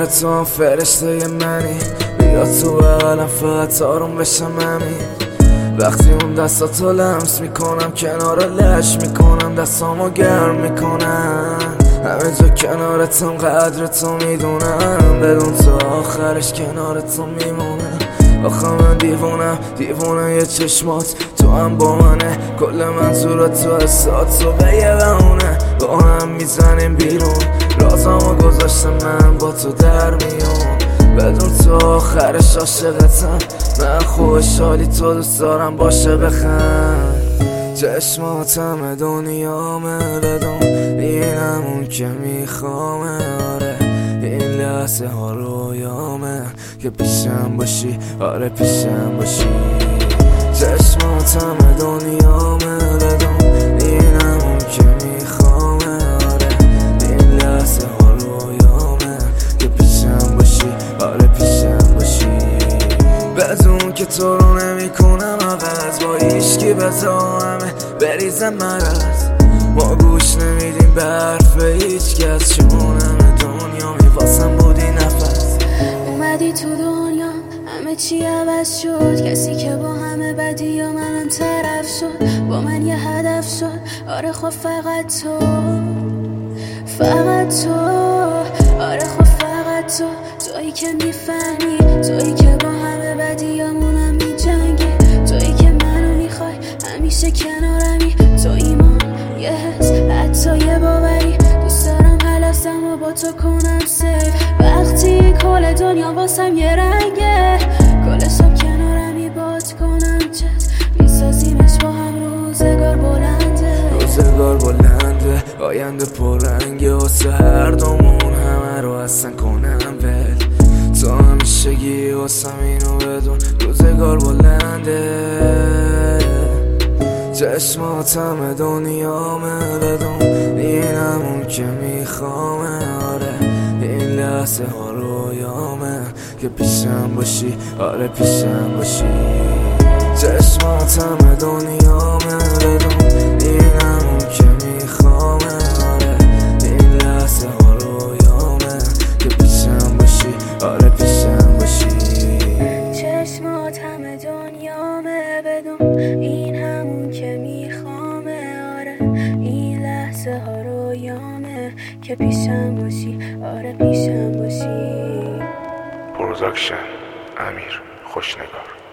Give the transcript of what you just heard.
کنار تو فرشته منی، بیا تو بغلم فقط آروم بشم همین. وقتی اون دستاتو لمس میکنم کنار لش میکنم، دستامو گرم میکنم، همه جا کنارتم قدر تو میدونم، بدون تو آخرش کنار تو میمونم. آخه من دیوونه یه چشمات، تو هم با منه، کل منظورات تو حسات تو به یه بهونه، با هم میزنیم بیرون، رازمو گذاشتم من با تو در میون، بدون تو آخرش عاشقتم، من خوشحالی تو دوست دارم باشه بخند. چشماتم دنیامه بدون، این همون که میخوامه، آره این لحظه ها رویامه که پیشم باشی، آره پیشم باشی. چشماتم دنیامه بدون، این همون که میخوامه، آره این لحظه ها رویامه که پیشم باشی، آره پیشم باشی. بدون که تو رو نمی کنم عوض، با ایشکی بزامه بریزم مرز، ما گوش نمیدیم به حرف هیچ کس، چونم دنیا میواسم بودی نفس. اومدی تو دنیا همه چی عوض شد، کسی که با همه بدی یا منم طرف شد، با من یه هدف شد، آره خب فقط تو، فقط تو، آره خب فقط تو، تویی که میفهمی، تویی که با همه بدی یا منم میجنگی، تویی که منو میخوای همیشه کنارمی، تو ایمان یه حس حتی یه باوری، دوست دارم حلفم و با تو کنم سیف، وقتی کل دنیا واسم یه رنگه، کل شب کنارمی باد کنم چت، میسازیمش با هم، روزگار بلنده، روزگار بلنده، آینده پررنگه، واسه هر دومون همه رو اصلا کنم ول، تو همیشگی واسم اینو بدون، روزگار بلنده. چشماتم دنیامه بدون، این همون که میخوامه، آره این لحظه ها رویامه که پیشم باشی، آره پیشم باشی. چشماتم دنیامه بدون، این همون که میخوامه، آره این لحظه ها رویامه که پیشم باشی، آره پیشم باشی. چشماتم دنیامه بدون، این همون که میخوامه، آره این لحظه ها رویامه که پیشم باشی، آره پیشم باشی. پروداکشن امیر خوشنگار.